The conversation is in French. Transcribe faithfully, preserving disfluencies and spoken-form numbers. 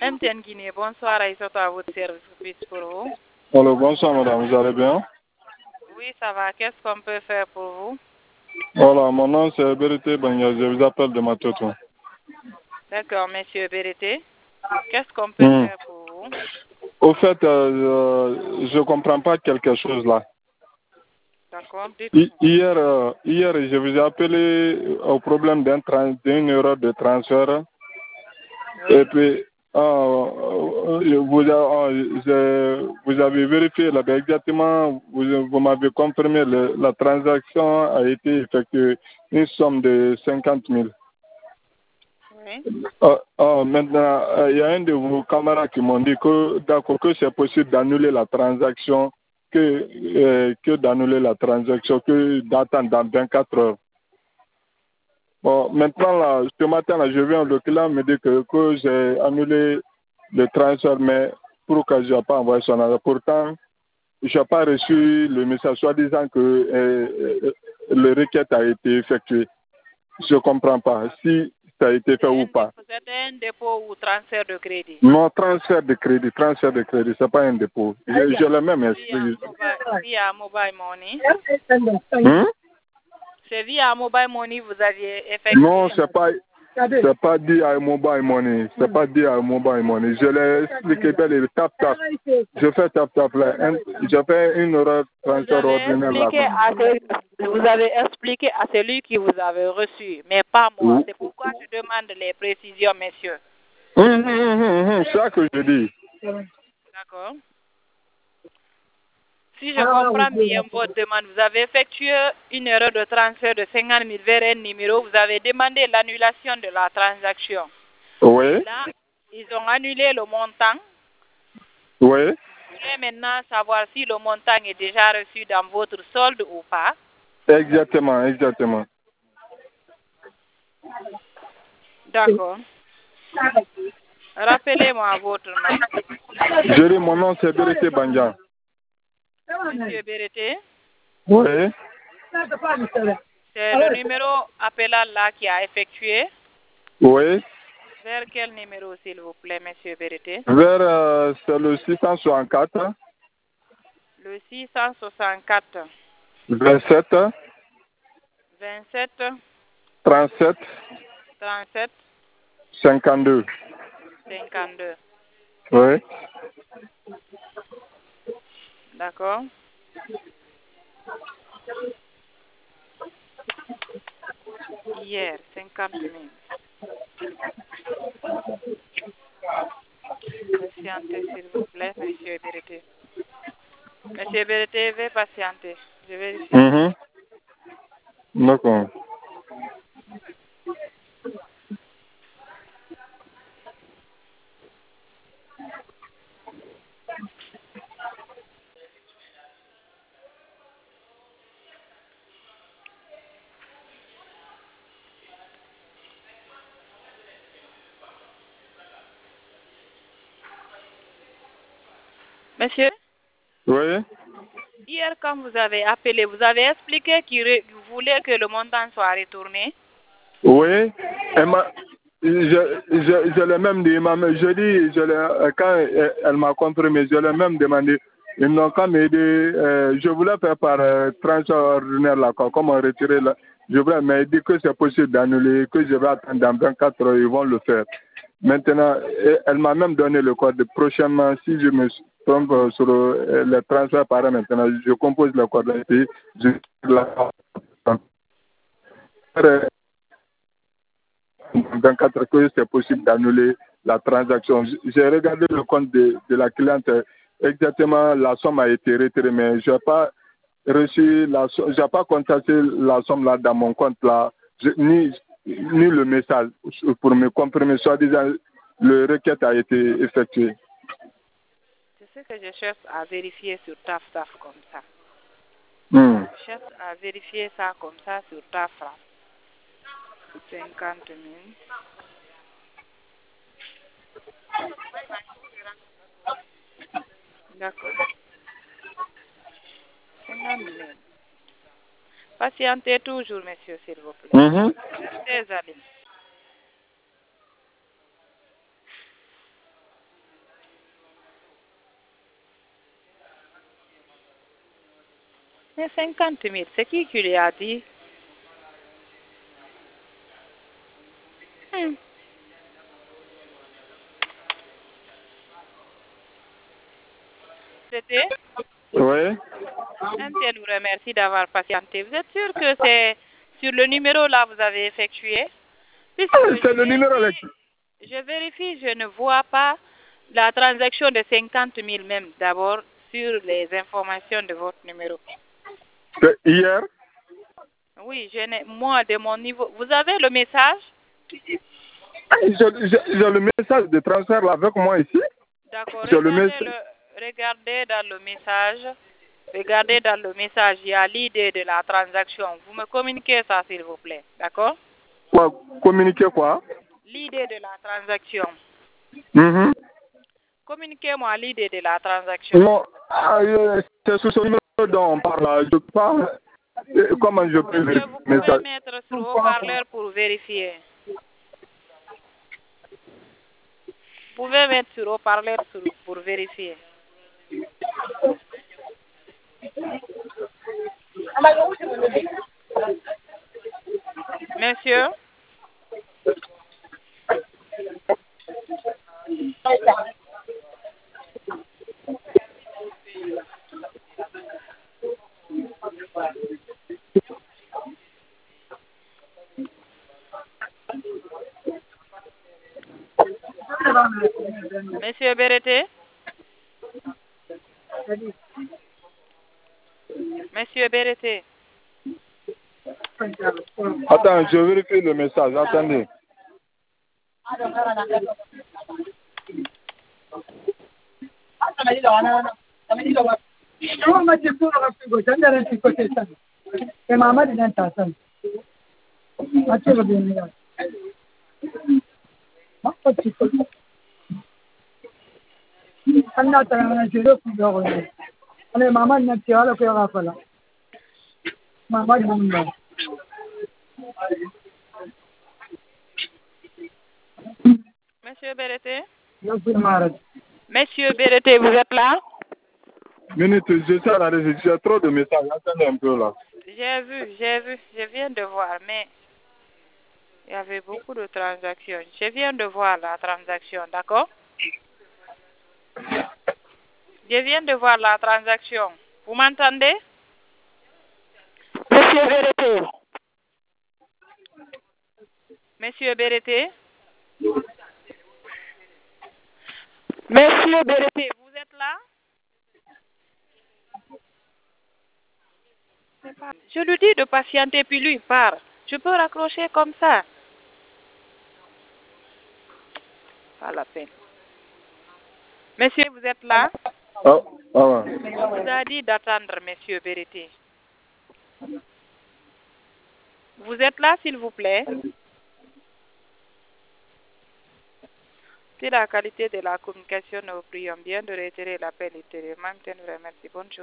M T N Guinée, bonsoir, Aïssatou à votre service pour vous. Alors, bonsoir madame, vous allez bien? Oui, ça va. Qu'est-ce qu'on peut faire pour vous? Voilà, mon nom c'est Berité Banya, je vous appelle de Matoto. D'accord, monsieur Berité. Qu'est-ce qu'on peut Mmh. faire pour vous? Au fait, euh, je ne comprends pas quelque chose là. D'accord, Hier, euh, hier, je vous ai appelé au problème d'un d'une erreur de transfert. Oui. Et puis, euh, vous, euh, vous avez vérifié là, exactement, vous, vous m'avez confirmé que la transaction a été effectuée, une somme de cinquante mille. Oui. Euh, euh, maintenant, il euh, y a un de vos camarades qui m'ont dit que, d'accord, que c'est possible d'annuler la transaction, que, euh, que d'annuler la transaction, que d'attendre dans vingt-quatre heures. Bon, maintenant, là, ce matin, là, je viens, le client me dit que, que j'ai annulé le transfert, mais pour que je n'ai pas envoyé son argent. Pourtant, je n'ai pas reçu le message soi-disant que euh, euh, le requête a été effectuée. Je ne comprends pas si ça a été fait ou pas. C'est un dépôt ou transfert de crédit? Non, transfert de crédit, transfert de crédit, ce n'est pas un dépôt. Je, je l'ai même expliqué. Via Mobile Money? Hmm? C'est via Mobile Money vous aviez effectué? Non, ce n'est pas, c'est pas dit à Mobile Money. Ce n'est pas dit à Mobile Money. Je l'ai expliqué, le tap tap. Je fais tap tap là. Je fais une heure transfert ordinaire là. Vous avez expliqué à celui qui vous avait reçu, mais pas moi. Oui. C'est pourquoi je demande les précisions, messieurs. Hum, hum, hum, hum, c'est ça que je dis. D'accord. Si je comprends bien votre demande, vous avez effectué une erreur de transfert de cinquante mille vers un numéro. Vous avez demandé l'annulation de la transaction. Oui. Là, ils ont annulé le montant. Oui. Vous voulez maintenant savoir si le montant est déjà reçu dans votre solde ou pas? Exactement, exactement. D'accord. Rappelez-moi votre nom. Je dis mon nom c'est Berité Banja. Monsieur Berité? Oui. C'est le numéro appelant là qui a effectué? Oui. Vers quel numéro, s'il vous plaît, monsieur Berité? Vers euh, c'est le six cent soixante-quatre. Le six cent soixante-quatre. vingt-sept. vingt-sept. trente-sept. trente-sept. cinquante-deux. cinquante-deux. Oui. D'accord. Hier, cinquante mille. Patientez, s'il vous plaît, monsieur Berité. Monsieur Berité, veuillez patienter. Je vérifie. Mm-hmm. D'accord. Monsieur? Oui. Hier, quand vous avez appelé, vous avez expliqué qu'il voulait que le montant soit retourné? Oui. Elle m'a, je, je, je l'ai même dit, je dis, je quand elle m'a confirmé, je l'ai même demandé. Ils n'ont qu'à m'aider. Euh, je voulais faire par euh, transfert ordinaire là, comment retirer là. Je voulais, mais il dit que c'est possible d'annuler, que je vais attendre dans vingt-quatre heures, ils vont le faire. Maintenant, elle m'a même donné le code. Prochainement, si je me trompe sur le, le transfert par maintenant, je compose le code et puis je la vingt-quatre heures que c'est possible d'annuler la transaction. J'ai regardé le compte de, de la cliente. Exactement, la somme a été retirée, mais je n'ai pas reçu la somme, je n'ai pas contacté la somme là dans mon compte là, je, ni, ni le message pour me confirmer, soit disant le requête a été effectuée. C'est ce que je cherche à vérifier sur ta Taf comme ça. Hmm. Je cherche à vérifier ça comme ça sur ta Taf. cinquante mille. D'accord. cinquante mille. Patientez toujours, monsieur, s'il vous plaît. Mm-hmm. Restez à l'aise. Mais cinquante mille, c'est qui qui lui a dit? Hmm. C'était? Oui. M T N vous remercie d'avoir patienté. Vous êtes sûr que c'est sur le numéro là vous avez effectué? Puisque C'est je le numéro là. vérifie, je vérifie, je ne vois pas la transaction de cinquante mille même d'abord sur les informations de votre numéro. C'est hier? Oui, je n'ai, moi de mon niveau. Vous avez le message? J'ai le message de transfert là avec moi ici. D'accord, J'ai le regardez, message. le, regardez dans le message. Regardez dans le message, il y a l'idée de la transaction. Vous me communiquez ça, s'il vous plaît. D'accord? Quoi? Communiquer quoi? L'idée de la transaction. Mm-hmm. Communiquez-moi l'idée de la transaction. Non, ah, euh, c'est sur ce numéro dont on parle là. Je parle. euh, Comment je peux Monsieur, vérifier vous le pouvez message? mettre sur haut-parleur pour vérifier. Vous pouvez mettre sur haut-parleur sur- pour vérifier. Monsieur? Monsieur Béreté? Monsieur Béreté? Attends, je vérifie le message. Attendez. Monsieur Béreté? Monsieur Béreté, vous êtes là? Minute, je suis à la régie. J'ai trop de messages. Attendez un peu là. J'ai vu, j'ai vu, je viens de voir, mais il y avait beaucoup de transactions. Je viens de voir la transaction, d'accord? Je viens de voir la transaction. Vous m'entendez? Monsieur Béreté? Monsieur Béreté? Monsieur Béreté, vous êtes là? Pas... Je lui dis de patienter, puis lui part. Je peux raccrocher comme ça. Pas la peine. Monsieur, vous êtes là? Oh, oh. On vous a dit d'attendre, monsieur Béreté. Vous êtes là, s'il vous plaît? Si la qualité de la communication, nous vous prions bien de retirer l'appel ultérieurement. Merci, bonne journée.